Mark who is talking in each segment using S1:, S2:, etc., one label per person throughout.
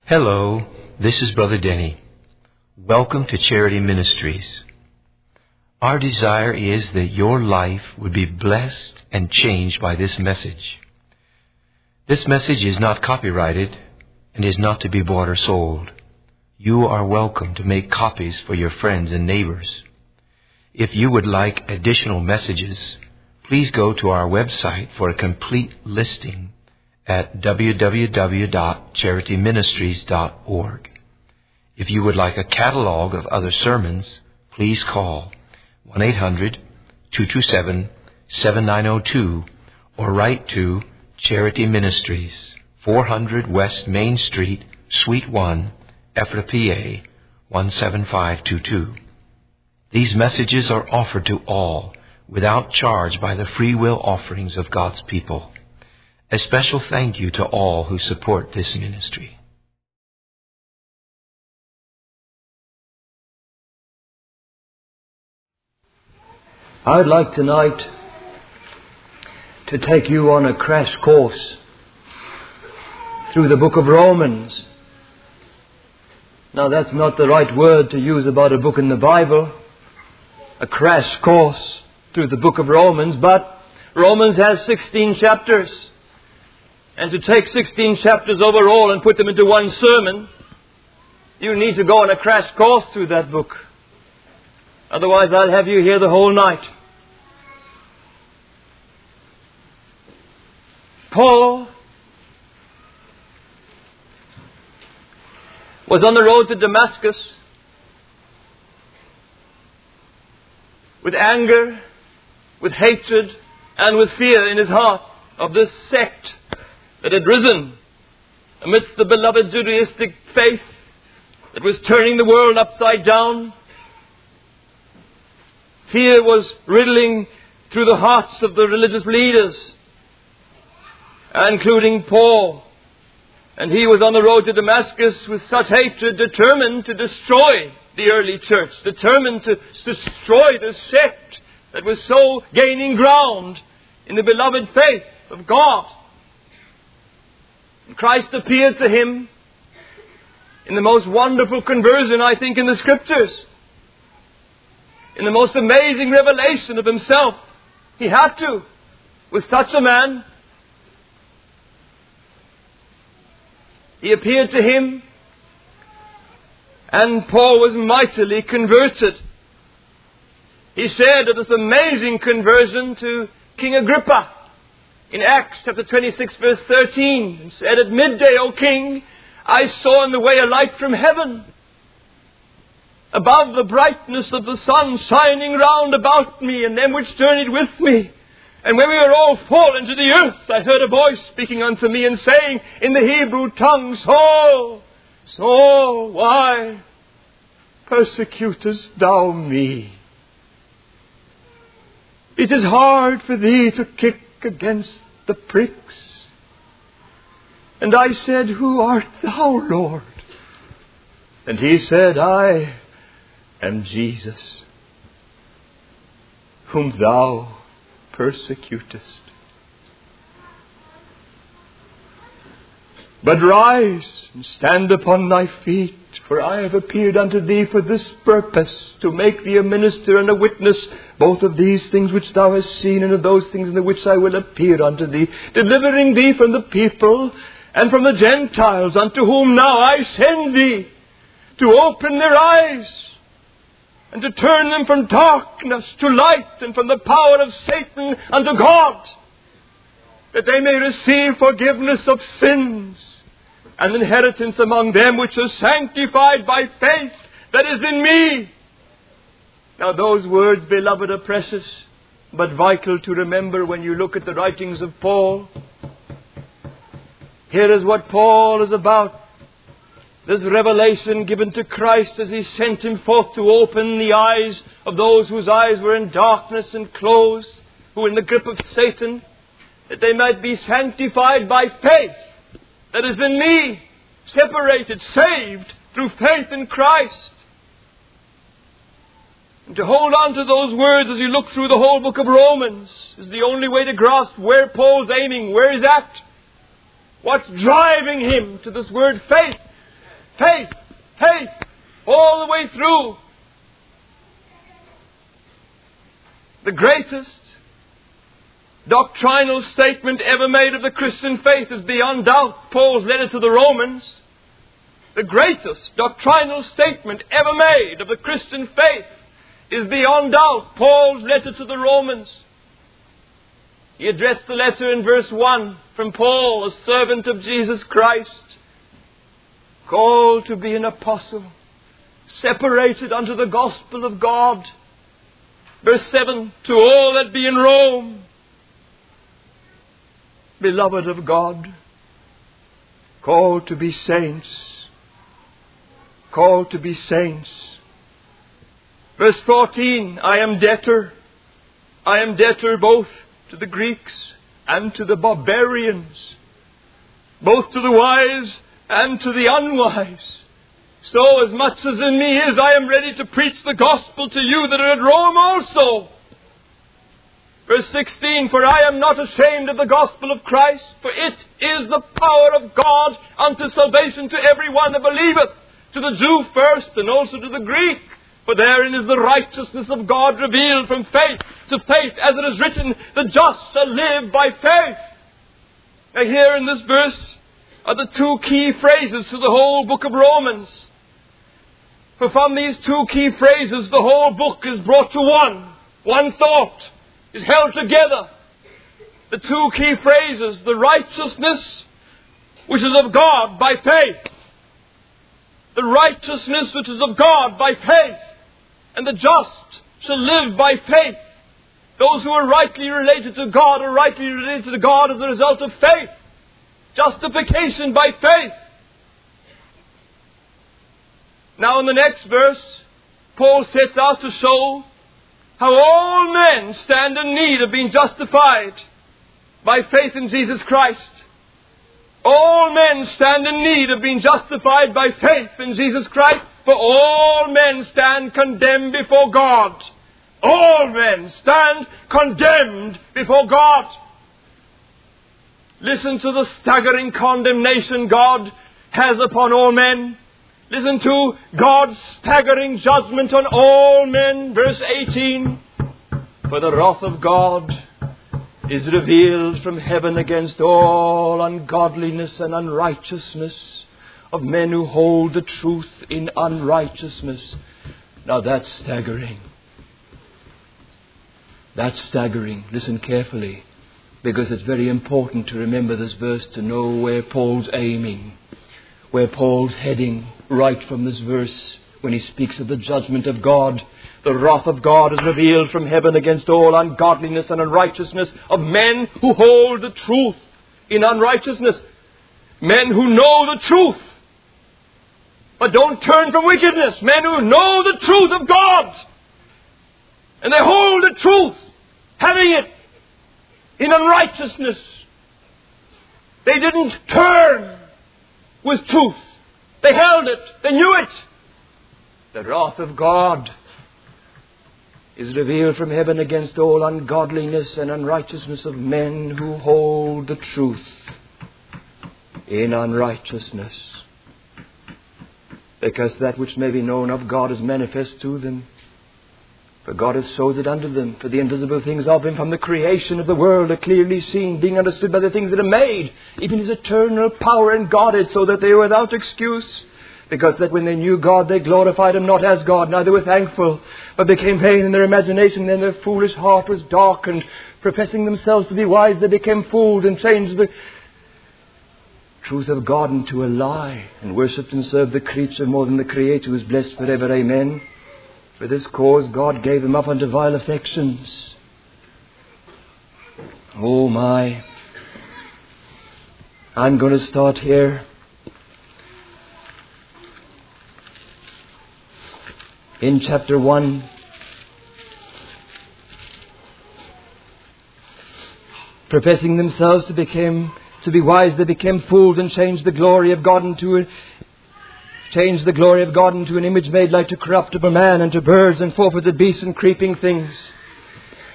S1: Hello, this is Brother Denny. Welcome to Charity Ministries. Our desire is that your life would be blessed and changed by this message. This message is not copyrighted and is not to be bought or sold. You are welcome to make copies for your friends and neighbors. If you would like additional messages, please go to our website for a complete listing at www.charityministries.org. If you would like a catalog of other sermons, please call 1-800-227-7902 or write to Charity Ministries, 400 West Main Street, Suite 1, Ephrata, PA, 17522. These messages are offered to all without charge by the free will offerings of God's people. A special thank you to all who support this ministry.
S2: I'd like tonight to take you on a crash course through the book of Romans. Now, that's not the right word to use about a book in the Bible, a crash course through the book of Romans, but Romans has 16 chapters. And to take 16 chapters overall and put them into one sermon, you need to go on a crash course through that book. Otherwise, I'll have you here the whole night. Paul was on the road to Damascus with anger, with hatred, and with fear in his heart of this sect that had risen amidst the beloved Judaistic faith that was turning the world upside down. Fear was riddling through the hearts of the religious leaders, including Paul. And he was on the road to Damascus with such hatred, determined to destroy the early church, determined to destroy the sect that was so gaining ground in the beloved faith of God. And Christ appeared to him in the most wonderful conversion, I think, in the Scriptures. In the most amazing revelation of himself. He had to, with such a man. He appeared to him, and Paul was mightily converted. He shared of this amazing conversion to King Agrippa in Acts chapter 26 verse 13. And said, "At midday, O King, I saw in the way a light from heaven, above the brightness of the sun, shining round about me and them which journeyed with me. And when we were all fallen to the earth, I heard a voice speaking unto me and saying in the Hebrew tongue, Saul, Saul, why persecutest thou me? It is hard for thee to kick against the pricks. And I said, Who art thou, Lord? And he said, I am Jesus, whom thou persecutest. But rise and stand upon thy feet, for I have appeared unto thee for this purpose, to make thee a minister and a witness, both of these things which thou hast seen, and of those things in the which I will appear unto thee, delivering thee from the people and from the Gentiles, unto whom now I send thee, to open their eyes, and to turn them from darkness to light, and from the power of Satan unto God, that they may receive forgiveness of sins, and inheritance among them which are sanctified by faith that is in me." Now those words, beloved, are precious, but vital to remember when you look at the writings of Paul. Here is what Paul is about. This revelation given to Christ as He sent Him forth to open the eyes of those whose eyes were in darkness and closed, who were in the grip of Satan, that they might be sanctified by faith that is in me, separated, saved through faith in Christ. And to hold on to those words as you look through the whole book of Romans is the only way to grasp where Paul's aiming, where he's at, what's driving him to this word faith. Faith, faith, all the way through. The greatest doctrinal statement ever made of the Christian faith is beyond doubt Paul's letter to the Romans. The greatest doctrinal statement ever made of the Christian faith is beyond doubt Paul's letter to the Romans. He addressed the letter in verse 1 from Paul, a servant of Jesus Christ, called to be an apostle, separated unto the gospel of God. Verse 7, to all that be in Rome, beloved of God, called to be saints, called to be saints. Verse 14, I am debtor both to the Greeks and to the barbarians, both to the wise and to the unwise. So as much as in me is, I am ready to preach the gospel to you that are at Rome also. Verse 16, for I am not ashamed of the gospel of Christ, for it is the power of God unto salvation to every one that believeth, to the Jew first and also to the Greek. For therein is the righteousness of God revealed from faith to faith, as it is written, the just shall live by faith. Now here in this verse are the two key phrases to the whole book of Romans. For from these two key phrases, the whole book is brought to one. One thought is held together. The two key phrases, the righteousness which is of God by faith. The righteousness which is of God by faith. And the just shall live by faith. Those who are rightly related to God are rightly related to God as a result of faith. Justification by faith. Now in the next verse, Paul sets out to show how all men stand in need of being justified by faith in Jesus Christ. All men stand in need of being justified by faith in Jesus Christ, for all men stand condemned before God. All men stand condemned before God. Listen to the staggering condemnation God has upon all men. Listen to God's staggering judgment on all men. Verse 18. For the wrath of God is revealed from heaven against all ungodliness and unrighteousness of men who hold the truth in unrighteousness. Now that's staggering. That's staggering. Listen carefully, because it's very important to remember this verse, to know where Paul's aiming, where Paul's heading right from this verse when he speaks of the judgment of God. The wrath of God is revealed from heaven against all ungodliness and unrighteousness of men who hold the truth in unrighteousness. Men who know the truth, but don't turn from wickedness. Men who know the truth of God, and they hold the truth, having it in unrighteousness. They didn't turn with truth. They held it. They knew it. The wrath of God is revealed from heaven against all ungodliness and unrighteousness of men who hold the truth in unrighteousness. Because that which may be known of God is manifest to them. For God has showed it unto them. For the invisible things of Him from the creation of the world are clearly seen, being understood by the things that are made, even His eternal power and Godhead, so that they were without excuse. Because that when they knew God, they glorified Him not as God, neither were thankful, but became vain in their imagination. Then their foolish heart was darkened. Professing themselves to be wise, they became fools and changed the truth of God into a lie, and worshipped and served the creature more than the Creator, who is blessed forever. Amen. For this cause God gave them up unto vile affections. Oh my. I'm going to start here. In chapter 1. Professing themselves to be wise, they became fools and changed the glory of God into an image made like to corruptible man, and to birds and four-footed beasts and creeping things.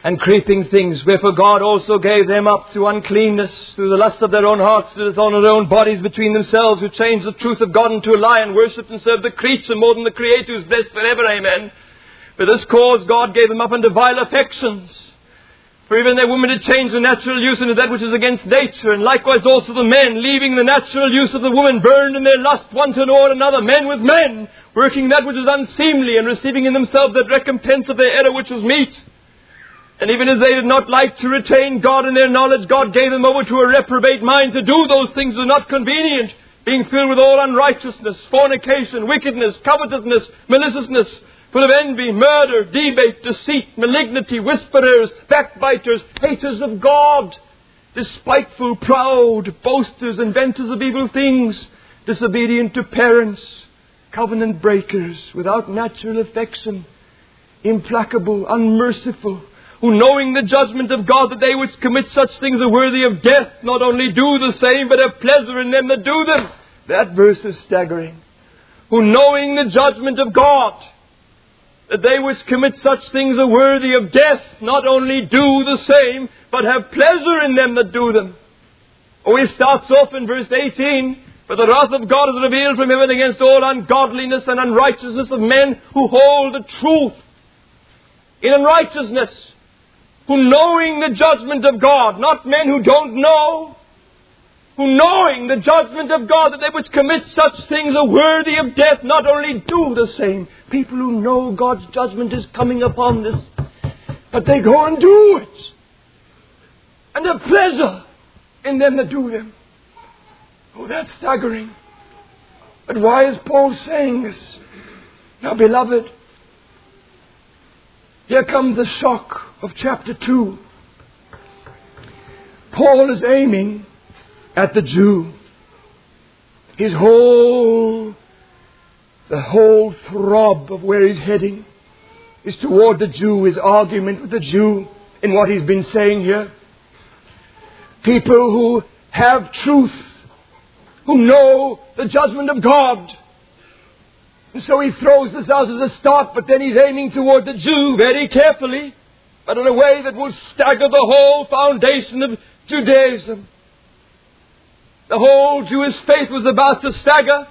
S2: and creeping things. Wherefore God also gave them up to uncleanness, through the lust of their own hearts, to dishonor their own bodies between themselves, who changed the truth of God into a lie, and worshipped and served the creature more than the Creator, who is blessed forever. Amen. For this cause God gave them up unto vile affections. For even their women did change the natural use into that which is against nature, and likewise also the men, leaving the natural use of the woman, burned in their lust one to another, men with men, working that which is unseemly, and receiving in themselves that recompense of their error which was meet. And even as they did not like to retain God in their knowledge, God gave them over to a reprobate mind to do those things that are not convenient, being filled with all unrighteousness, fornication, wickedness, covetousness, maliciousness, full of envy, murder, debate, deceit, malignity, whisperers, backbiters, haters of God, despiteful, proud, boasters, inventors of evil things, disobedient to parents, covenant breakers, without natural affection, implacable, unmerciful, who knowing the judgment of God, that they which commit such things are worthy of death, not only do the same, but have pleasure in them that do them. That verse is staggering. Who knowing the judgment of God, that they which commit such things are worthy of death, not only do the same, but have pleasure in them that do them. Oh, he starts off in verse 18, for the wrath of God is revealed from heaven against all ungodliness and unrighteousness of men who hold the truth in unrighteousness, who knowing the judgment of God, not men who don't know, who knowing the judgment of God, that they which commit such things are worthy of death, not only do the same. People who know God's judgment is coming upon this, but they go and do it, and have pleasure in them that do them. Oh, that's staggering. But why is Paul saying this? Now, beloved, here comes the shock of chapter 2. Paul is aiming at the Jew. The whole throb of where he's heading is toward the Jew, his argument with the Jew in what he's been saying here. People who have truth, who know the judgment of God. And so he throws this out as a start, but then he's aiming toward the Jew very carefully, but in a way that will stagger the whole foundation of Judaism. The whole Jewish faith was about to stagger.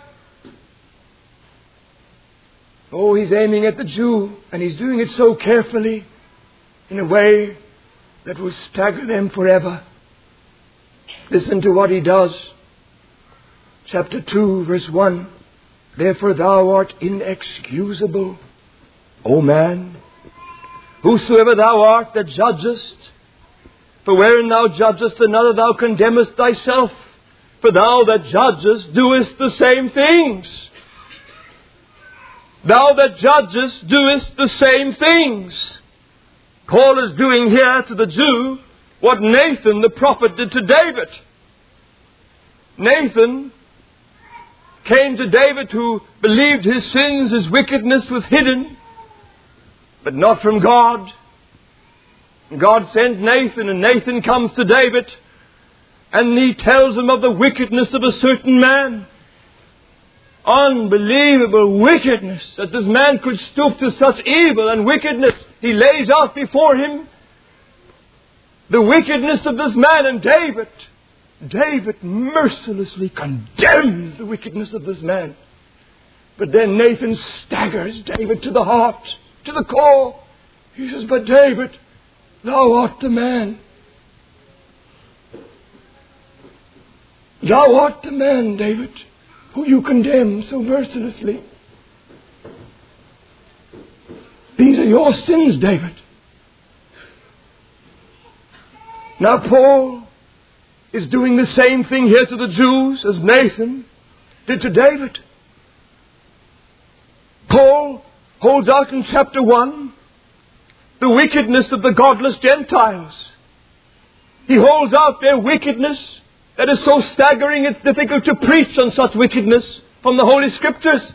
S2: Oh, he's aiming at the Jew, and he's doing it so carefully in a way that will stagger them forever. Listen to what he does. Chapter 2, verse 1. Therefore thou art inexcusable, O man, whosoever thou art that judgest. For wherein thou judgest another, thou condemnest thyself. For thou that judgest doest the same things. Thou that judgest doest the same things. Paul is doing here to the Jew what Nathan the prophet did to David. Nathan came to David, who believed his sins, his wickedness was hidden, but not from God. And God sent Nathan, and Nathan comes to David, and he tells him of the wickedness of a certain man. Unbelievable wickedness, that this man could stoop to such evil and wickedness. He lays out before him the wickedness of this man, and David mercilessly condemns the wickedness of this man. But then Nathan staggers David to the heart, to the core. He says, but David, thou art the man. Thou art the man, David, who you condemn so mercilessly. These are your sins, David. Now Paul is doing the same thing here to the Jews as Nathan did to David. Paul holds out in chapter 1 the wickedness of the godless Gentiles. He holds out their wickedness that is so staggering it's difficult to preach on such wickedness from the Holy Scriptures.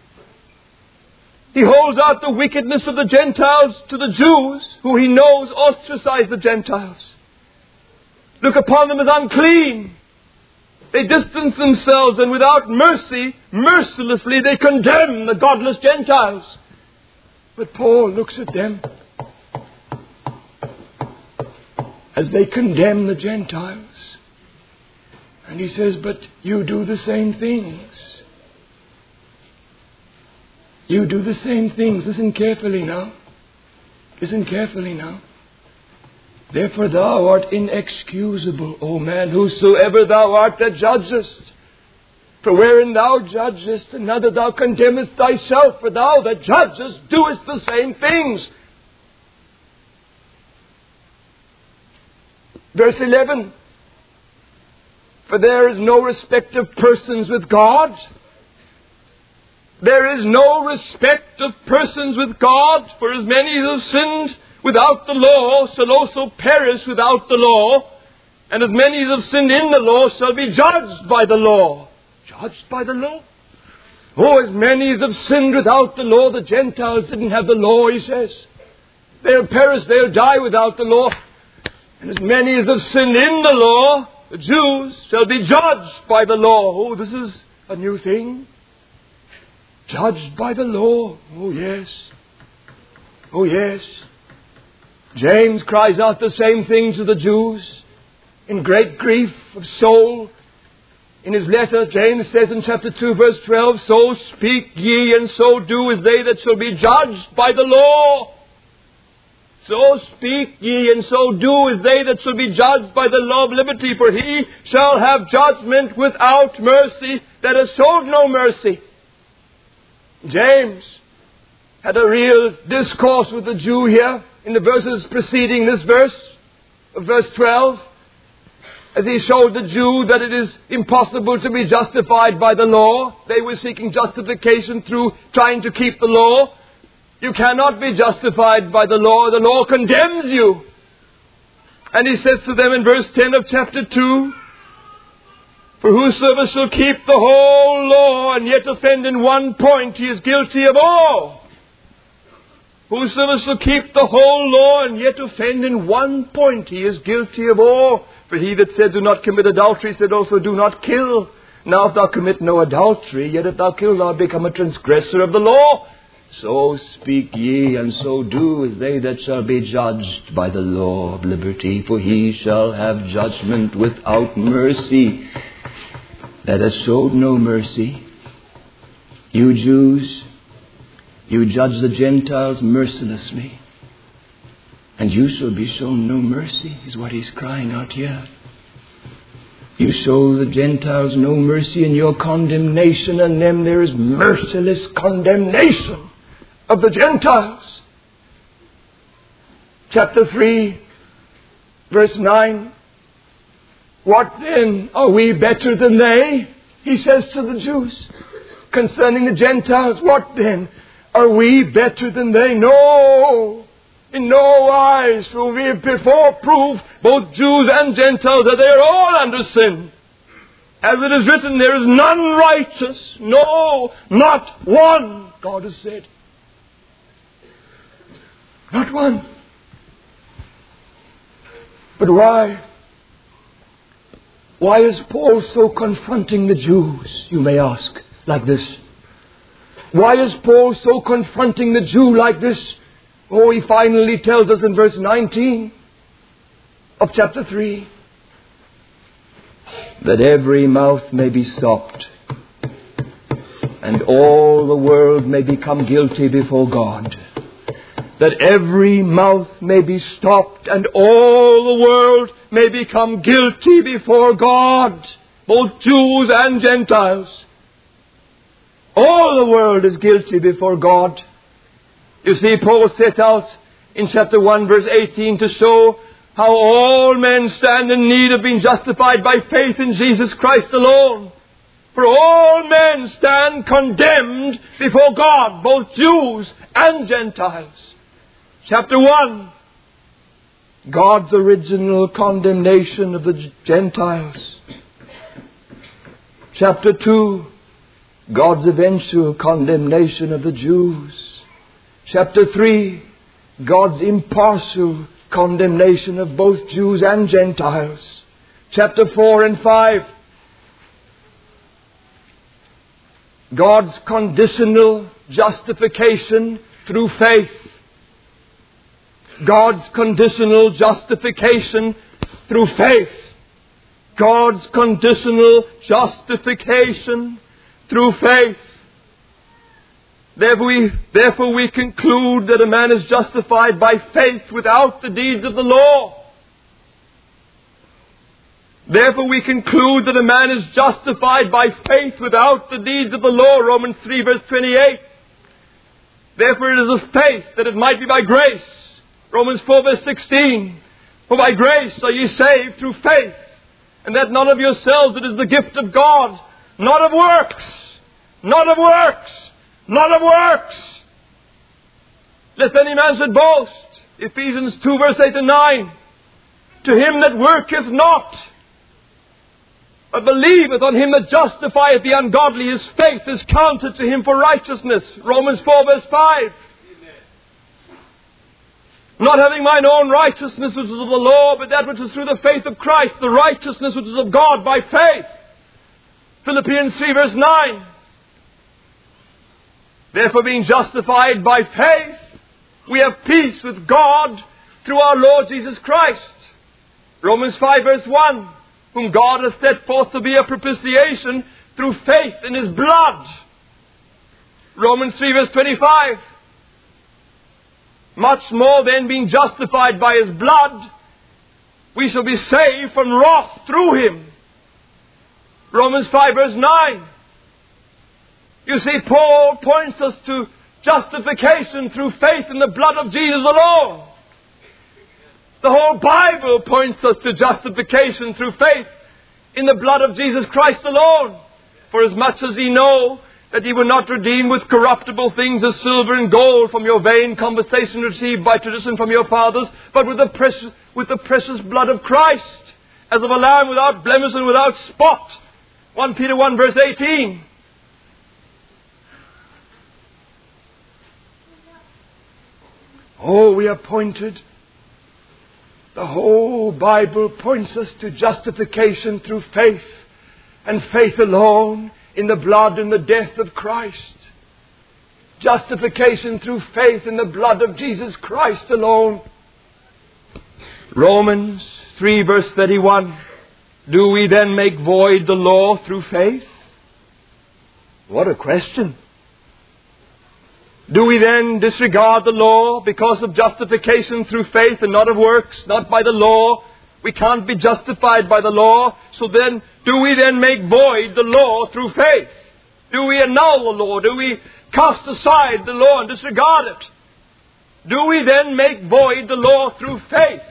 S2: He holds out the wickedness of the Gentiles to the Jews, who he knows ostracize the Gentiles. Look upon them as unclean. They distance themselves, and without mercy, mercilessly, they condemn the godless Gentiles. But Paul looks at them as they condemn the Gentiles. And he says, but you do the same things. You do the same things. Listen carefully now. Listen carefully now. Therefore thou art inexcusable, O man, whosoever thou art that judgest. For wherein thou judgest another, thou condemnest thyself. For thou that judgest doest the same things. Verse 11. For there is no respect of persons with God. There is no respect of persons with God. For as many as have sinned without the law shall also perish without the law. And as many as have sinned in the law shall be judged by the law. Judged by the law? Oh, as many as have sinned without the law. The Gentiles didn't have the law, he says. They'll perish, they'll die without the law. And as many as have sinned in the law, the Jews, shall be judged by the law. Oh, this is a new thing. Judged by the law. Oh, yes. Oh, yes. James cries out the same thing to the Jews in great grief of soul. In his letter, James says in chapter 2, verse 12, so speak ye and so do as they that shall be judged by the law. So speak ye and so do as they that shall be judged by the law of liberty. For he shall have judgment without mercy that has showed no mercy. James had a real discourse with the Jew here in the verses preceding this verse, verse 12. As he showed the Jew that it is impossible to be justified by the law. They were seeking justification through trying to keep the law. You cannot be justified by the law. The law condemns you. And he says to them in verse 10 of chapter 2, for whosoever shall keep the whole law and yet offend in one point, he is guilty of all. Whosoever shall keep the whole law and yet offend in one point, he is guilty of all. For he that said, do not commit adultery, said also, do not kill. Now if thou commit no adultery, yet if thou kill, thou become a transgressor of the law. So speak ye, and so do as they that shall be judged by the law of liberty. For he shall have judgment without mercy, that has showed no mercy. You Jews, you judge the Gentiles mercilessly, and you shall be shown no mercy, is what he's crying out here. You show the Gentiles no mercy in your condemnation, and them there is merciless condemnation of the Gentiles. Chapter 3, verse 9. What then? Are we better than they? He says to the Jews concerning the Gentiles. What then? Are we better than they? No. In no wise. For we have before proved, both Jews and Gentiles, that they are all under sin. As it is written, there is none righteous. No, not one, God has said. Not one. But why? Why is Paul so confronting the Jews, you may ask, like this? Why is Paul so confronting the Jew like this? Oh, he finally tells us in verse 19 of chapter 3 that every mouth may be stopped and all the world may become guilty before God. That every mouth may be stopped and all the world may become guilty before God, both Jews and Gentiles. All the world is guilty before God. You see, Paul set out in chapter 1 verse 18 to show how all men stand in need of being justified by faith in Jesus Christ alone. For all men stand condemned before God, both Jews and Gentiles. Chapter 1, God's original condemnation of the Gentiles. Chapter 2, God's eventual condemnation of the Jews. Chapter 3, God's impartial condemnation of both Jews and Gentiles. Chapter 4 and 5, God's conditional justification through faith. God's conditional justification through faith. God's conditional justification through faith. Therefore we conclude that a man is justified by faith without the deeds of the law. Therefore we conclude that a man is justified by faith without the deeds of the law. Romans 3 verse 28. Therefore it is of faith that it might be by grace. Romans 4 verse 16. For by grace are ye saved through faith, and that not of yourselves, it is the gift of God, not of works, not of works, not of works, lest any man should boast. Ephesians 2 verse 8 and 9. To him that worketh not, but believeth on him that justifieth the ungodly, his faith is counted to him for righteousness. Romans 4 verse 5. Not having mine own righteousness which is of the law, but that which is through the faith of Christ, the righteousness which is of God by faith. Philippians 3 verse 9. Therefore being justified by faith, we have peace with God through our Lord Jesus Christ. Romans 5 verse 1. Whom God hath set forth to be a propitiation through faith in His blood. Romans 3 verse 25. Much more then, being justified by His blood, we shall be saved from wrath through Him. Romans 5 verse 9. You see, Paul points us to justification through faith in the blood of Jesus alone. The whole Bible points us to justification through faith in the blood of Jesus Christ alone. For as much as ye know that ye were not redeemed with corruptible things as silver and gold from your vain conversation received by tradition from your fathers, but with the precious blood of Christ, as of a lamb without blemish and without spot. 1 Peter 1 verse 18. Oh, we are pointed. The whole Bible points us to justification through faith, and faith alone in the blood and the death of Christ. Justification through faith in the blood of Jesus Christ alone. Romans 3 verse 31. Do we then make void the law through faith? What a question. Do we then disregard the law because of justification through faith and not of works, not by the law? We can't be justified by the law. So then, do we then make void the law through faith? Do we annul the law? Do we cast aside the law and disregard it? Do we then make void the law through faith?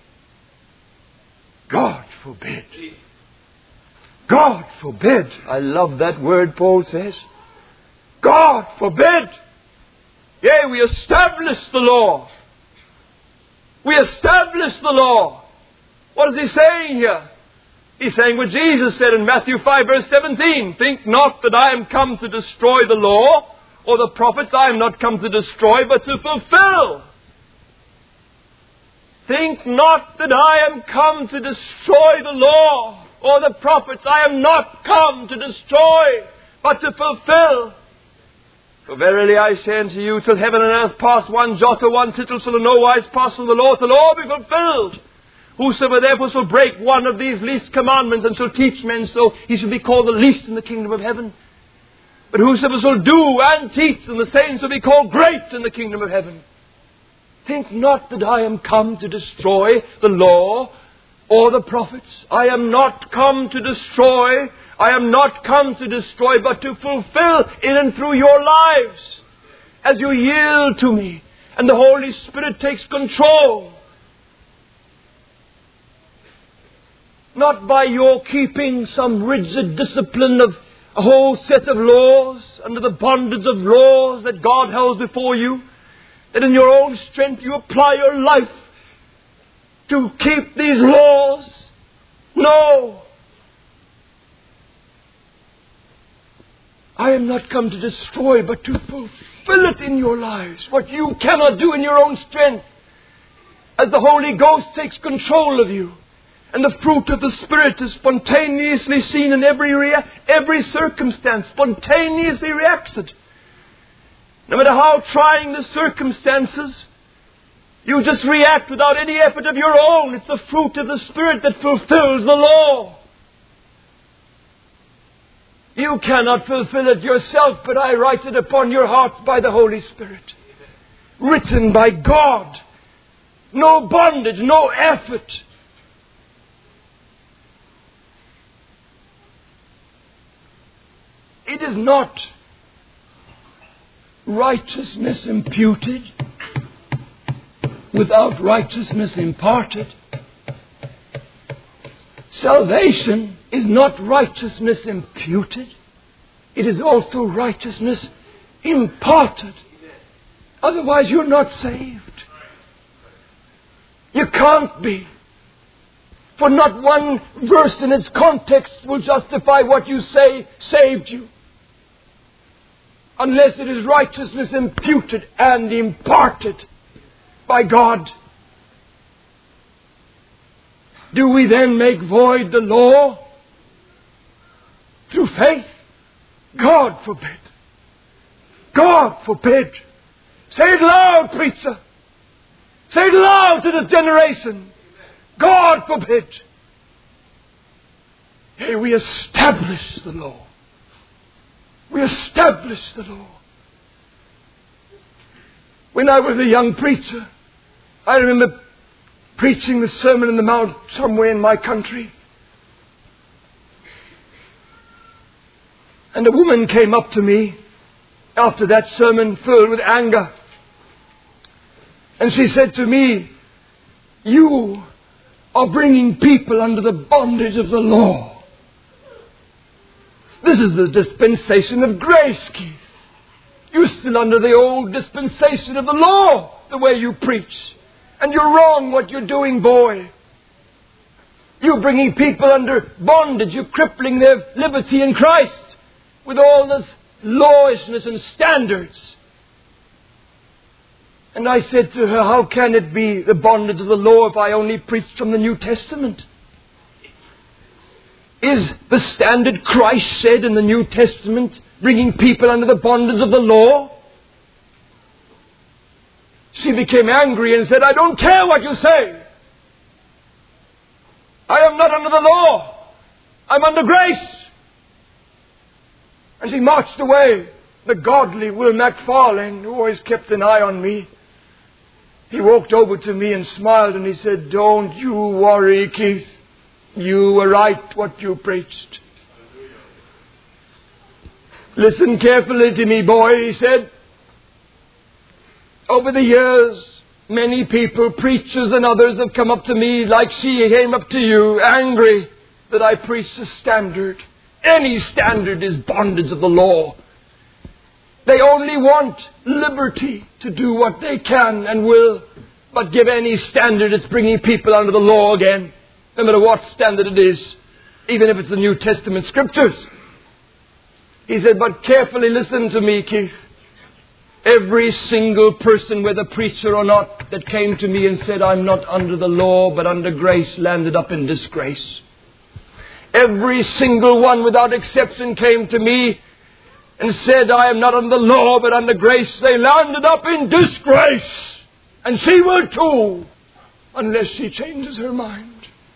S2: God forbid. God forbid. I love that word Paul says. God forbid. Yea, we establish the law. We establish the law. What is he saying here? He's saying what Jesus said in Matthew 5 verse 17. Think not that I am come to destroy the law or the prophets. I am not come to destroy, but to fulfill. Think not that I am come to destroy the law or the prophets. I am not come to destroy, but to fulfill. For verily I say unto you, till heaven and earth pass, one jot or one tittle shall in no wise pass from the law till all be fulfilled. Whosoever therefore shall break one of these least commandments and shall teach men so, he shall be called the least in the kingdom of heaven. But whosoever shall do and teach, and the same shall be called great in the kingdom of heaven. Think not that I am come to destroy the law or the prophets. I am not come to destroy. I am not come to destroy, but to fulfill in and through your lives. As you yield to me and the Holy Spirit takes control. Not by your keeping some rigid discipline of a whole set of laws under the bondage of laws that God holds before you. That in your own strength you apply your life to keep these laws. No. I am not come to destroy, but to fulfill it in your lives. What you cannot do in your own strength. As the Holy Ghost takes control of you. And the fruit of the Spirit is spontaneously seen in every circumstance. Spontaneously reacts it. No matter how trying the circumstances, You just react without any effort of your own. It's the fruit of the Spirit that fulfills the law. You cannot fulfill it yourself, but I write it upon your hearts by the Holy Spirit. Written by God. No bondage, no effort. It is not righteousness imputed without righteousness imparted. Salvation is not righteousness imputed. It is also righteousness imparted. Otherwise you're not saved. You can't be. For not one verse in its context will justify what you say saved you. Unless it is righteousness imputed and imparted by God. Do we then make void the law through faith? God forbid. God forbid. Say it loud, preacher. Say it loud to this generation. God forbid. Hey, we establish the law. We establish the law. When I was a young preacher, I remember preaching the Sermon on the Mount somewhere in my country. And a woman came up to me after that sermon filled with anger. And she said to me, "You are bringing people under the bondage of the law. This is the dispensation of grace, Keith. You're still under the old dispensation of the law, the way you preach. And you're wrong what you're doing, boy. You're bringing people under bondage. You're crippling their liberty in Christ with all this lawishness and standards." And I said to her, "How can it be the bondage of the law if I only preached from the New Testament? Is the standard Christ said in the New Testament bringing people under the bondage of the law?" She became angry and said, "I don't care what you say. I am not under the law. I'm under grace." And she marched away. The godly Will MacFarlane, who always kept an eye on me, he walked over to me and smiled and he said, "Don't you worry, Keith. You were right what you preached. Listen carefully to me, boy," he said. "Over the years, many people, preachers and others, have come up to me like she came up to you, angry that I preached a standard. Any standard is bondage of the law. They only want liberty to do what they can and will, but give any standard, it's bringing people under the law again, no matter what standard it is, even if it's the New Testament scriptures." He said, "But carefully listen to me, Keith. Every single person, whether preacher or not, that came to me and said, 'I'm not under the law but under grace,' landed up in disgrace. Every single one without exception came to me and said, 'I am not under the law but under grace.' They landed up in disgrace. And she will too, unless she changes her mind."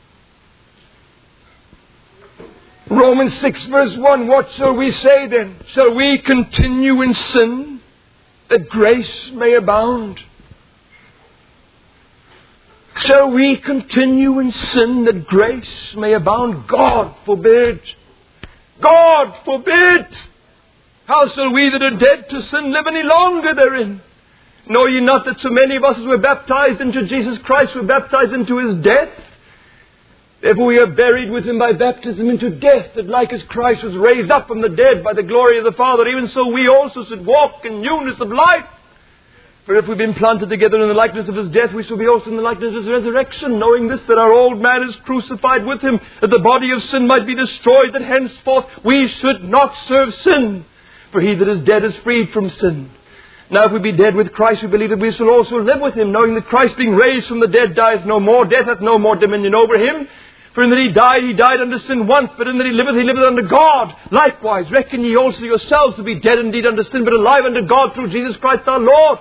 S2: Romans 6 verse 1, what shall we say then? Shall we continue in sin that grace may abound? Shall we continue in sin that grace may abound? God forbid. God forbid. How shall we that are dead to sin live any longer therein? Know ye not that so many of us as were baptized into Jesus Christ were baptized into His death? Therefore we are buried with Him by baptism into death, that like as Christ was raised up from the dead by the glory of the Father, even so we also should walk in newness of life. For if we've been planted together in the likeness of His death, we shall be also in the likeness of His resurrection, knowing this, that our old man is crucified with Him, that the body of sin might be destroyed, that henceforth we should not serve sin. For he that is dead is freed from sin. Now if we be dead with Christ, we believe that we shall also live with Him, knowing that Christ being raised from the dead dieth no more, death hath no more dominion over Him. For in that He died unto sin once, but in that He liveth unto God. Likewise, reckon ye also yourselves to be dead indeed unto sin, but alive unto God through Jesus Christ our Lord.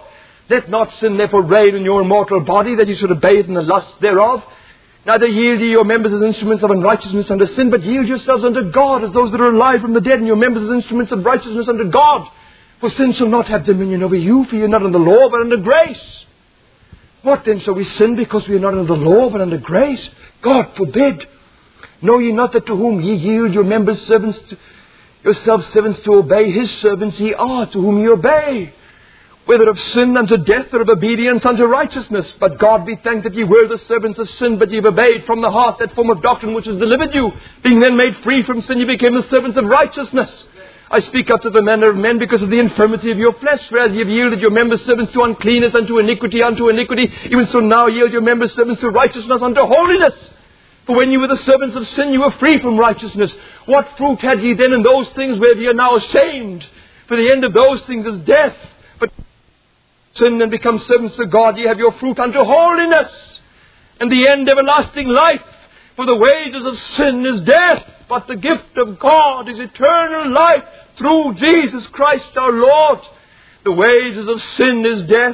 S2: Let not sin therefore reign in your mortal body, that you should obey it in the lusts thereof. Neither yield ye your members as instruments of unrighteousness unto sin, but yield yourselves unto God as those that are alive from the dead, and your members as instruments of righteousness unto God. For sin shall not have dominion over you, for ye are not under law, but under grace. What then shall we sin because we are not under the law, but under grace? God forbid. Know ye not that to whom ye yield your members yourselves servants to obey, his servants ye are, to whom ye obey, whether of sin unto death, or of obedience unto righteousness. But God be thanked that ye were the servants of sin, but ye have obeyed from the heart that form of doctrine which was delivered you. Being then made free from sin, ye became the servants of righteousness. I speak up to the manner of men because of the infirmity of your flesh, whereas ye have yielded your members servants to uncleanness, unto iniquity, even so now yield your members servants to righteousness, unto holiness. For when you were the servants of sin, you were free from righteousness. What fruit had ye then in those things whereof ye are now ashamed? For the end of those things is death. But sin and become servants of God, ye have your fruit unto holiness, and the end everlasting life. For the wages of sin is death, but the gift of God is eternal life through Jesus Christ our Lord. The wages of sin is death.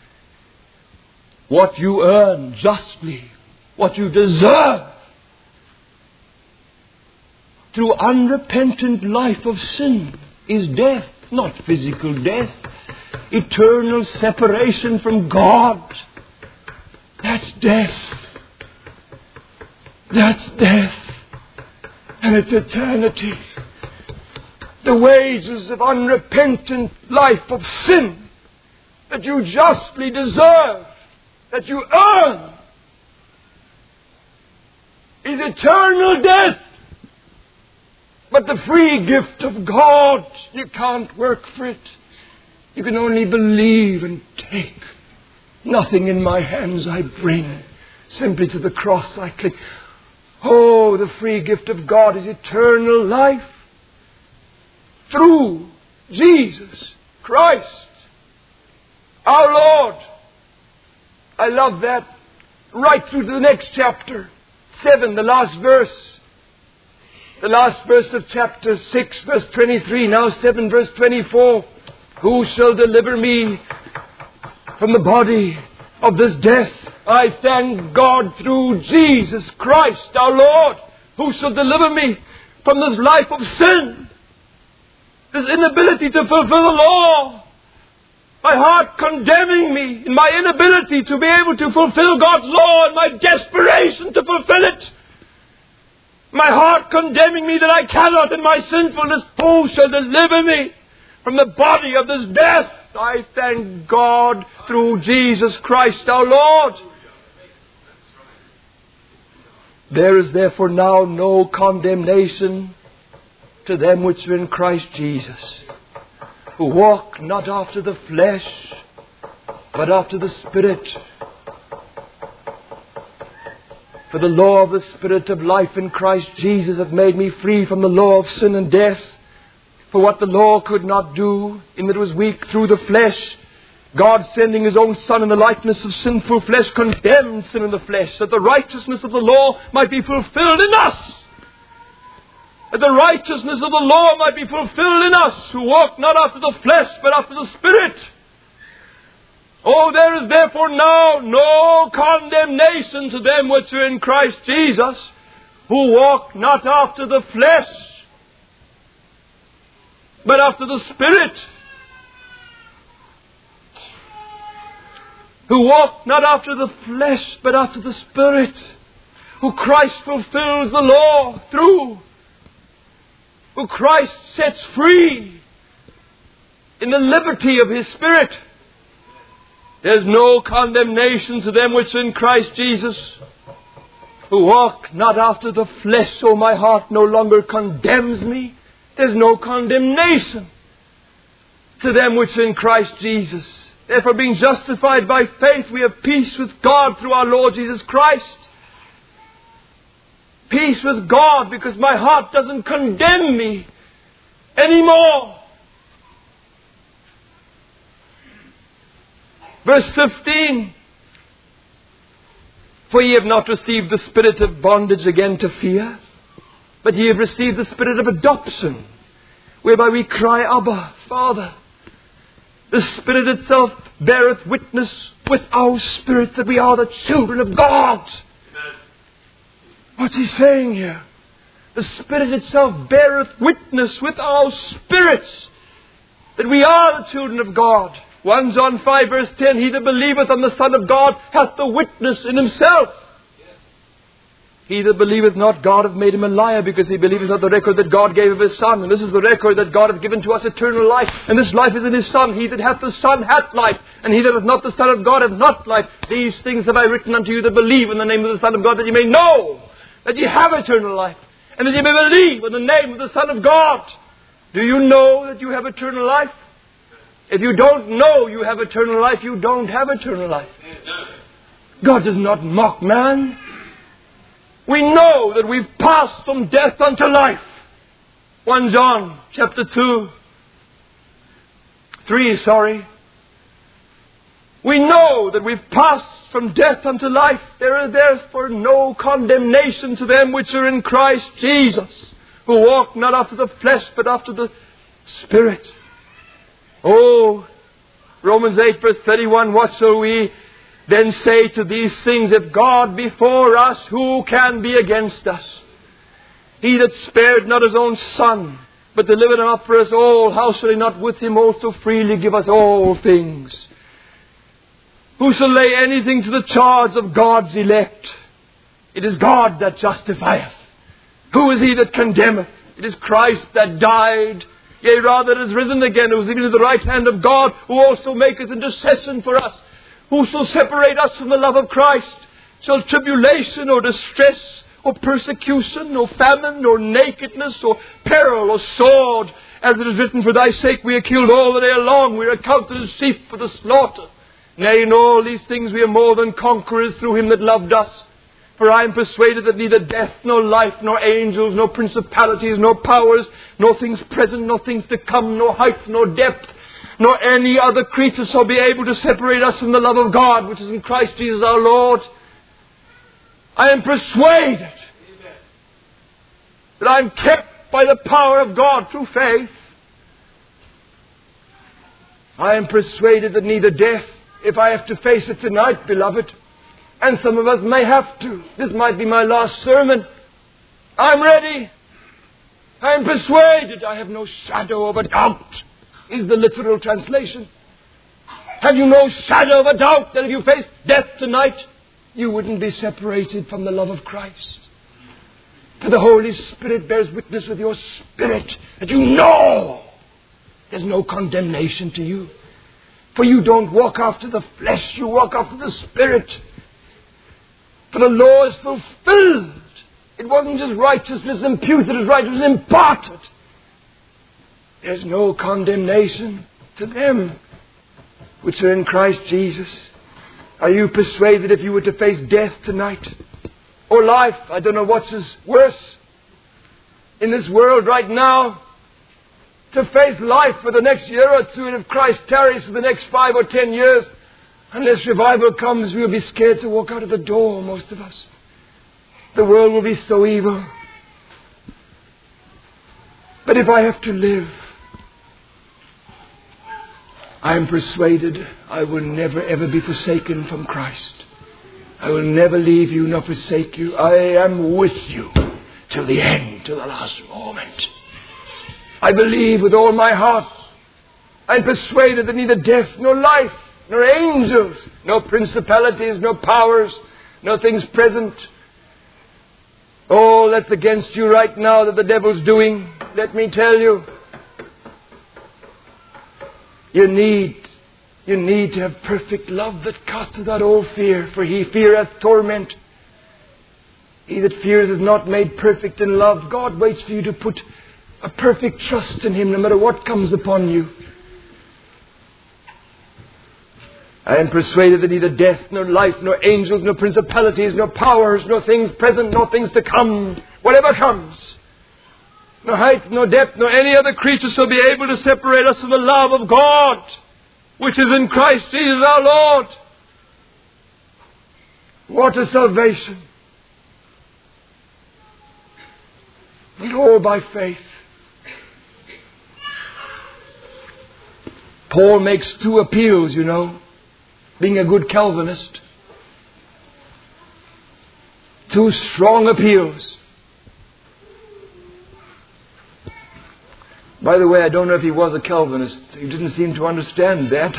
S2: What you earn justly, what you deserve, through unrepentant life of sin, is death. Not physical death. Eternal separation from God. That's death. That's death. And it's eternity. The wages of unrepentant life of sin that you justly deserve, that you earn, is eternal death. But the free gift of God, you can't work for it. You can only believe and take. Nothing in my hands I bring. Simply to the cross I cling. Oh, the free gift of God is eternal life through Jesus Christ, our Lord. I love that. Right through to the next chapter, 7, the last verse. The last verse of chapter 6, verse 23, now 7, verse 24. Who shall deliver me from the body of this death? I thank God through Jesus Christ our Lord. Who shall deliver me from this life of sin? This inability to fulfill the law. My heart condemning me in my inability to be able to fulfill God's law and my desperation to fulfill it. My heart condemning me that I cannot in my sinfulness. Who shall deliver me from the body of this death? I thank God through Jesus Christ our Lord. There is therefore now no condemnation to them which are in Christ Jesus, who walk not after the flesh, but after the Spirit. For the law of the Spirit of life in Christ Jesus hath made me free from the law of sin and death. For what the law could not do, in that it was weak through the flesh, God sending His own Son in the likeness of sinful flesh, condemned sin in the flesh, that the righteousness of the law might be fulfilled in us. That the righteousness of the law might be fulfilled in us, who walk not after the flesh, but after the Spirit. Oh, there is therefore now no condemnation to them which are in Christ Jesus, who walk not after the flesh, but after the Spirit. Who walk not after the flesh, but after the Spirit. Who Christ fulfills the law through. Who Christ sets free in the liberty of His Spirit. There's no condemnation to them which are in Christ Jesus, who walk not after the flesh. So my heart no longer condemns me. There's no condemnation to them which are in Christ Jesus. Therefore, being justified by faith, we have peace with God through our Lord Jesus Christ. Peace with God, because my heart doesn't condemn me anymore. Verse 15. For ye have not received the spirit of bondage again to fear, but ye have received the spirit of adoption, whereby we cry, Abba, Father. The Spirit itself beareth witness with our spirits that we are the children of God. Amen. What's he saying here? The Spirit itself beareth witness with our spirits that we are the children of God. 1 John 5 verse 10, he that believeth on the Son of God hath the witness in himself. He that believeth not God hath made him a liar, because he believeth not the record that God gave of his Son. And this is the record that God hath given to us, eternal life. And this life is in his Son. He that hath the Son hath life. And he that hath not the Son of God hath not life. These things have I written unto you that believe in the name of the Son of God, that ye may know that ye have eternal life. And that ye may believe in the name of the Son of God. Do you know that you have eternal life? If you don't know you have eternal life, you don't have eternal life. God does not mock man. We know that we've passed from death unto life. 1 John chapter 3. We know that we've passed from death unto life. There is therefore no condemnation to them which are in Christ Jesus, who walk not after the flesh, but after the Spirit. Oh, Romans 8 verse 31, what shall we then say to these things? If God be for us, who can be against us? He that spared not his own Son, but delivered him up for us all, how shall he not with him also freely give us all things? Who shall lay anything to the charge of God's elect? It is God that justifieth. Who is he that condemneth? It is Christ that died, yea, rather is risen again, who is even at the right hand of God, who also maketh intercession for us. Who shall separate us from the love of Christ? Shall tribulation or distress or persecution or famine or nakedness or peril or sword? As it is written, for thy sake we are killed all the day long. We are accounted as sheep for the slaughter. Nay, in all these things we are more than conquerors through him that loved us. For I am persuaded that neither death, nor life, nor angels, nor principalities, nor powers, nor things present, nor things to come, nor height, nor depth, nor any other creature shall be able to separate us from the love of God, which is in Christ Jesus our Lord. I am persuaded that I am kept by the power of God through faith. I am persuaded that neither death, if I have to face it tonight, beloved, and some of us may have to. This might be my last sermon. I'm ready. I am persuaded. I have no shadow of a doubt, is the literal translation. Have you no shadow of a doubt that if you face death tonight, you wouldn't be separated from the love of Christ? For the Holy Spirit bears witness with your spirit that you know there's no condemnation to you. For you don't walk after the flesh, you walk after the Spirit. For the law is fulfilled. It wasn't just righteousness imputed as righteousness imparted. There's no condemnation to them which are in Christ Jesus. Are you persuaded if you were to face death tonight? Or life? I don't know what's worse in this world right now. To face life for the next year or two, and if Christ tarries for the next 5 or 10 years, unless revival comes, we'll be scared to walk out of the door, most of us. The world will be so evil. But if I have to live, I am persuaded I will never ever be forsaken from Christ. I will never leave you nor forsake you. I am with you till the end, till the last moment. I believe with all my heart. I am persuaded that neither death, nor life, nor angels, nor principalities, nor powers, nor things present. Oh, that's against you right now that the devil's doing. Let me tell you. You need to have perfect love that casteth out all fear, for he feareth torment. He that fears is not made perfect in love. God waits for you to put a perfect trust in him no matter what comes upon you. I am persuaded that neither death, nor life, nor angels, nor principalities, nor powers, nor things present, nor things to come, whatever comes, nor height, nor depth, nor any other creature shall be able to separate us from the love of God, which is in Christ Jesus our Lord. What a salvation! And all by faith. Paul makes two appeals, you know, being a good Calvinist. Two strong appeals. By the way, I don't know if he was a Calvinist. He didn't seem to understand that.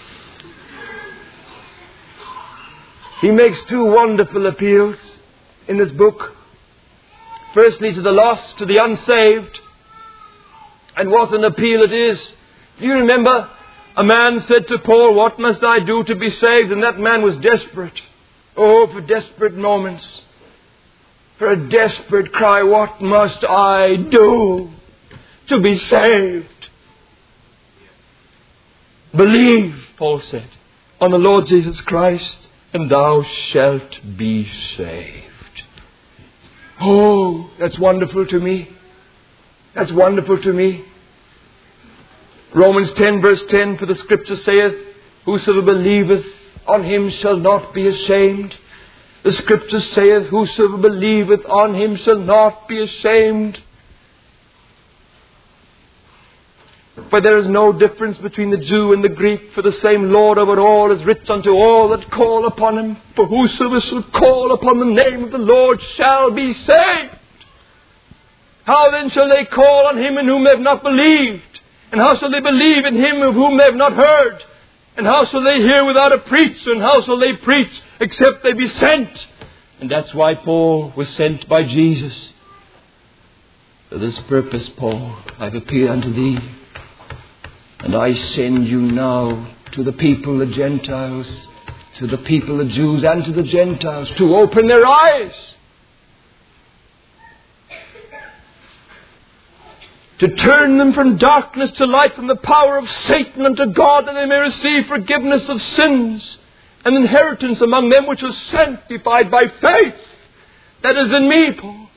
S2: He makes two wonderful appeals in this book. Firstly, to the lost, to the unsaved. And what an appeal it is. Do you remember? A man said to Paul, "What must I do to be saved?" And that man was desperate. Oh, for desperate moments. For a desperate cry, "What must I do to be saved?" "Believe," Paul said, "on the Lord Jesus Christ, and thou shalt be saved." Oh, that's wonderful to me. That's wonderful to me. Romans 10 verse 10, for the Scripture saith, "Whosoever believeth on him shall not be ashamed." The Scripture saith, "Whosoever believeth on him shall not be ashamed." For there is no difference between the Jew and the Greek, for the same Lord over all is rich unto all that call upon him. For whosoever shall call upon the name of the Lord shall be saved. How then shall they call on him in whom they have not believed? And how shall they believe in him of whom they have not heard? And how shall they hear without a preacher? And how shall they preach except they be sent? And that's why Paul was sent by Jesus. For this purpose, Paul, I've appeared unto thee. And I send you now to the people, the Gentiles, to the people, the Jews, and to the Gentiles, to open their eyes. To turn them from darkness to light, from the power of Satan unto God, that they may receive forgiveness of sins, and inheritance among them which are sanctified by faith that is in me, Paul.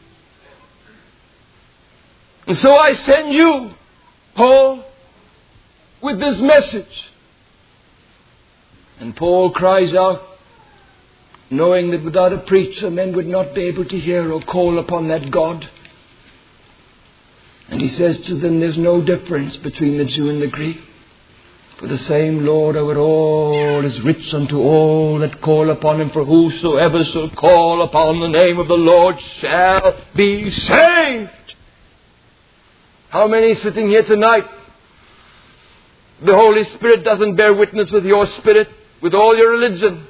S2: And so I send you, Paul, with this message. And Paul cries out, knowing that without a preacher men would not be able to hear or call upon that God. And he says to them, there's no difference between the Jew and the Greek. For the same Lord over all is rich unto all that call upon him. For whosoever shall call upon the name of the Lord shall be saved. How many sitting here tonight, the Holy Spirit doesn't bear witness with your spirit, with all your religion?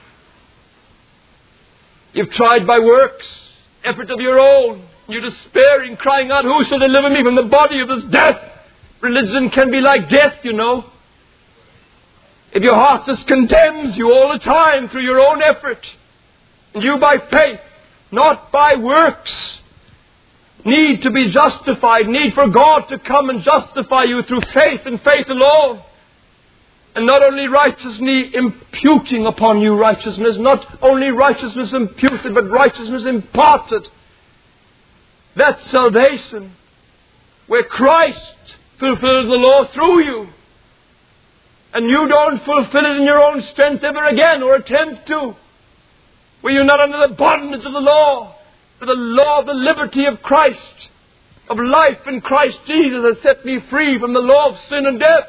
S2: You've tried by works, effort of your own. You're despairing, crying out, "Who shall deliver me from the body of this death?" Religion can be like death, you know. If your heart just condemns you all the time through your own effort, and you by faith, not by works, need to be justified, need for God to come and justify you through faith and faith alone. And not only righteousness imputing upon you righteousness, not only righteousness imputed, but righteousness imparted. That's salvation, where Christ fulfills the law through you. And you don't fulfill it in your own strength ever again, or attempt to. Where you're not under the bondage of the law, but the law of the liberty of Christ, of life in Christ Jesus has set me free from the law of sin and death.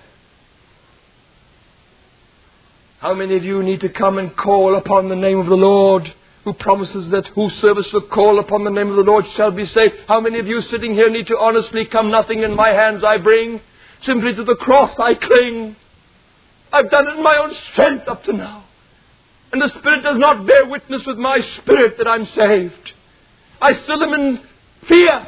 S2: How many of you need to come and call upon the name of the Lord, who promises that whosoever shall call upon the name of the Lord shall be saved? How many of you sitting here need to honestly come, nothing in my hands I bring, simply to the cross I cling? I've done it in my own strength up to now. And the Spirit does not bear witness with my spirit that I'm saved. I still am in fear.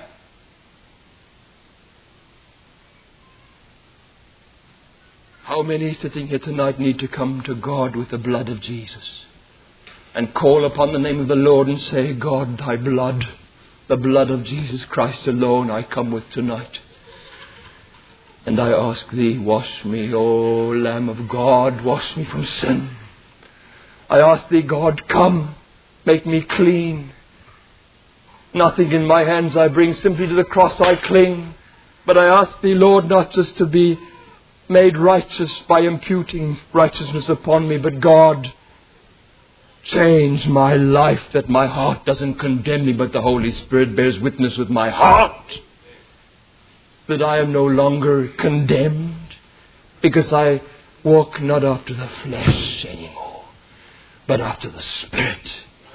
S2: How many sitting here tonight need to come to God with the blood of Jesus and call upon the name of the Lord and say, "God, thy blood, the blood of Jesus Christ alone I come with tonight. And I ask thee, wash me, O Lamb of God, wash me from sin. I ask thee, God, come, make me clean. Nothing in my hands I bring, simply to the cross I cling. But I ask thee, Lord, not just to be made righteous by imputing righteousness upon me, but God, change my life, that my heart doesn't condemn me, but the Holy Spirit bears witness with my heart that I am no longer condemned, because I walk not after the flesh anymore, but after the Spirit.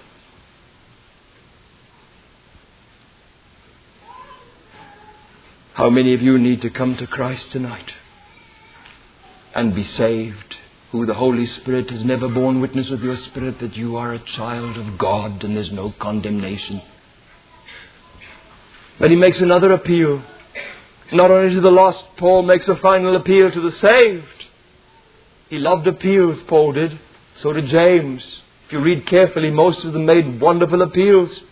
S2: How many of you need to come to Christ tonight and be saved, who the Holy Spirit has never borne witness with your spirit that you are a child of God and there's no condemnation? But he makes another appeal. Not only to the lost, Paul makes a final appeal to the saved. He loved appeals, Paul did. So did James. If you read carefully, most of them made wonderful appeals.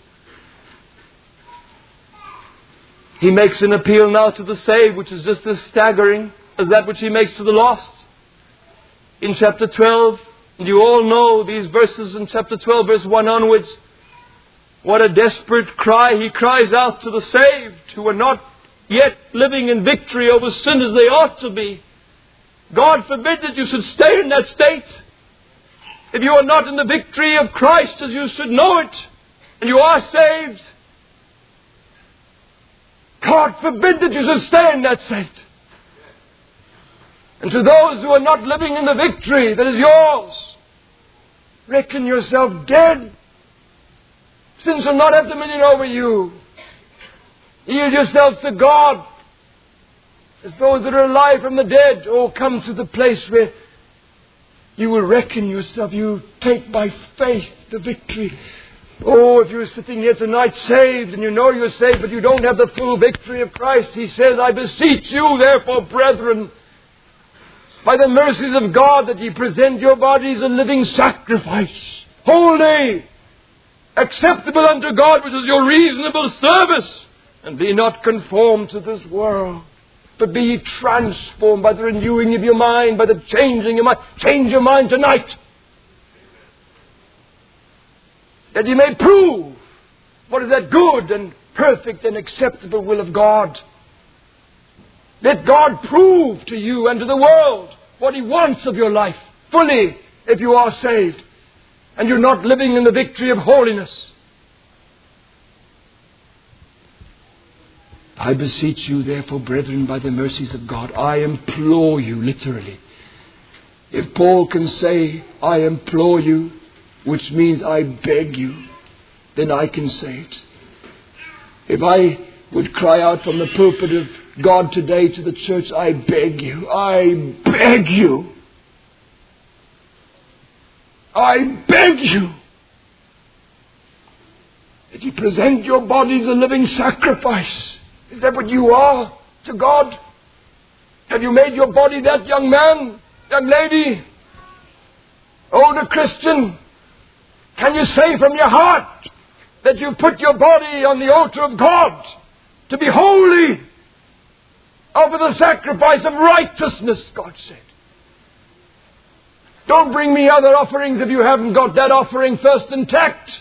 S2: He makes an appeal now to the saved, which is just as staggering as that which he makes to the lost. In chapter 12, you all know these verses in chapter 12, verse 1 onwards. What a desperate cry he cries out to the saved who are not yet living in victory over sin as they ought to be. God forbid that you should stay in that state. If you are not in the victory of Christ as you should know it, and you are saved, God forbid that you should stay in that state. And to those who are not living in the victory that is yours, reckon yourself dead. Sin shall not have dominion over you. Yield yourselves to God as those that are alive from the dead. Oh, come to the place where you will reckon yourself. You take by faith the victory. Oh, if you're sitting here tonight saved and you know you're saved but you don't have the full victory of Christ, he says, I beseech you therefore, brethren, by the mercies of God, that ye present your bodies a living sacrifice, holy, acceptable unto God, which is your reasonable service. And be not conformed to this world, but be ye transformed by the renewing of your mind, by the changing of your mind. Change your mind tonight, that ye may prove what is that good and perfect and acceptable will of God. Let God prove to you and to the world what He wants of your life fully, if you are saved and you're not living in the victory of holiness. I beseech you, therefore, brethren, by the mercies of God, I implore you, literally. If Paul can say, I implore you, which means I beg you, then I can say it. If I would cry out from the pulpit of God today to the church, I beg you, I beg you, I beg you, that you present your bodies a living sacrifice. Is that what you are to God? Have you made your body that, young man, young lady, older Christian? Can you say from your heart that you put your body on the altar of God to be holy, offer the sacrifice of righteousness, God said. Don't bring me other offerings if you haven't got that offering first intact.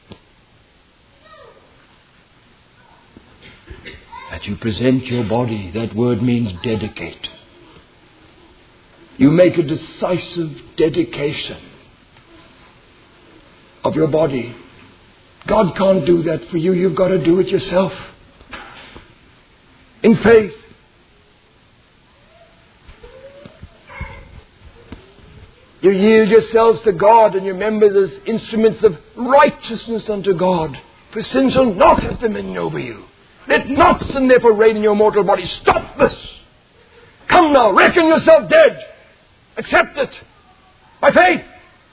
S2: That you present your body, that word means dedicate. You make a decisive dedication of your body. God can't do that for you. You've got to do it yourself. In faith. You yield yourselves to God and your members as instruments of righteousness unto God. For sin shall not have dominion over you. Let not sin therefore reign in your mortal body. Stop this. Come now, reckon yourself dead. Accept it by faith.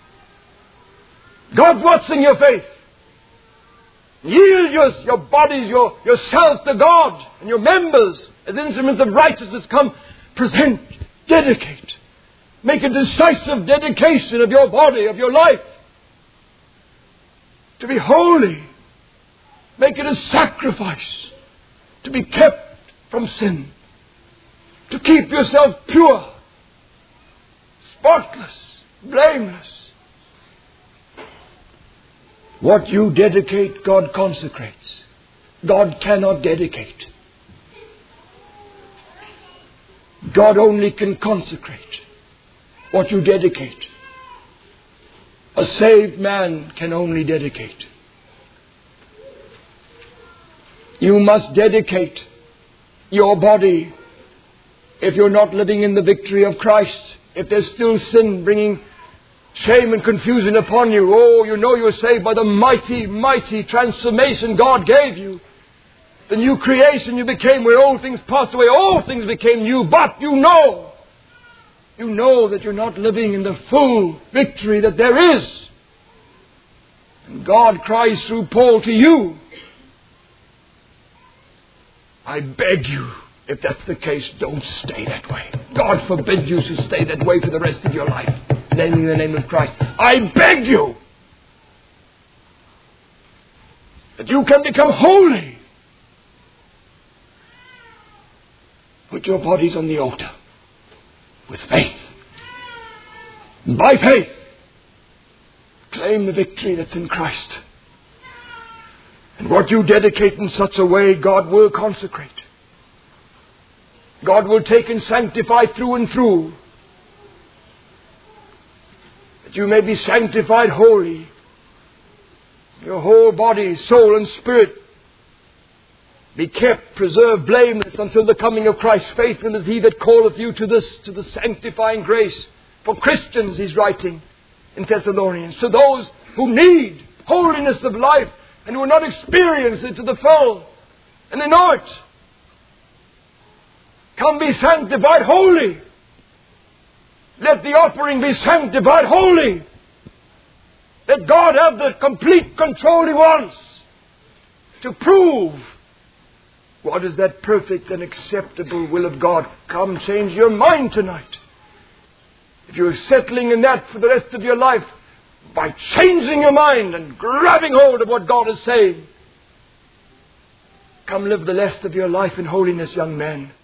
S2: God's watching your faith. Yield your bodies, yourselves to God and your members as instruments of righteousness. Come, present, dedicate. Make a decisive dedication of your body, of your life, to be holy. Make it a sacrifice, to be kept from sin, to keep yourself pure, spotless, blameless. What you dedicate, God consecrates. God cannot dedicate. God only can consecrate what you dedicate. A saved man can only dedicate. You must dedicate your body If you're not living in the victory of Christ, if there's still sin bringing shame and confusion upon you, oh, you know you're saved by the mighty, mighty transformation God gave you. The new creation you became, where old things passed away, all things became new. But you know that you're not living in the full victory that there is. And God cries through Paul to you, I beg you, if that's the case, don't stay that way. God forbid you to stay that way for the rest of your life. Namely in the name of Christ. I beg you that you can become holy. Put your bodies on the altar with faith. And by faith, claim the victory that's in Christ. And what you dedicate in such a way, God will consecrate. God will take and sanctify through and through. That you may be sanctified wholly. Your whole body, soul and spirit be kept, preserved, blameless until the coming of Christ. Faithful is he that calleth you to the sanctifying grace. For Christians, he's writing in Thessalonians. To those who need holiness of life and who are not experienced it to the full. And they know it. Come be sanctified holy. Let the offering be sanctified holy. Let God have the complete control He wants to prove what is that perfect and acceptable will of God. Come, change your mind tonight. If you're settling in that for the rest of your life, by changing your mind and grabbing hold of what God is saying, come live the rest of your life in holiness, young man.